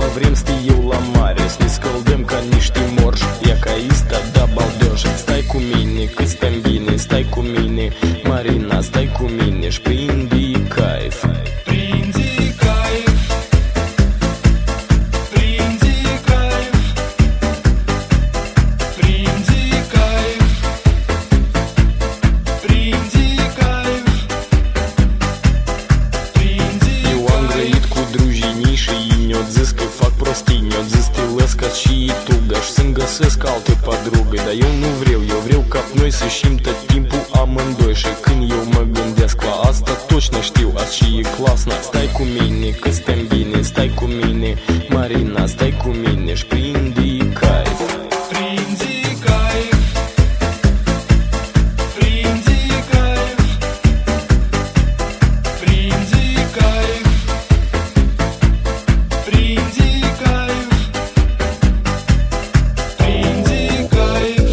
mă vrem, stii eu la mare, să ne scăldăm ca niște morși. Ia ca ista, da baldoși. Stai cu mine, că stăm bine, stai cu mine, Marina, stai cu mine și prinde caif. Prinde caif, prinde caif, prinde caif, prinde caif, prinde. Eu am grăit cu drujenii și ei mi-o zis că fac prostii, mi-o zis te lăscați și ei tugă și să-mi găsesc altă padrugă. Dar eu nu vreau, eu vreau ca noi să știm tot timpul amândoi. Și când eu mă gândesc la asta, точно știu, azi și e clasna. Stai cu mine, că stăm bine, stai cu mine, Marina, stai cu mine și prinde caif. Prinde caif, prinde caif, prinde caif, prinde caif, prinde caif.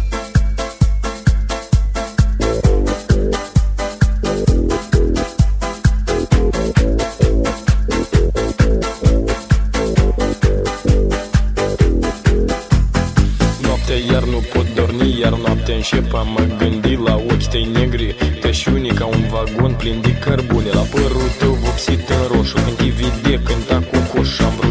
Noaptea iar nu pot dormi, iar noaptea încep a mă gândi la ochi tăi negri, tășuni ca un vagon plin de cărbune, la părul tău vopsit în roșu, când te vede cânta cu coș, am vrut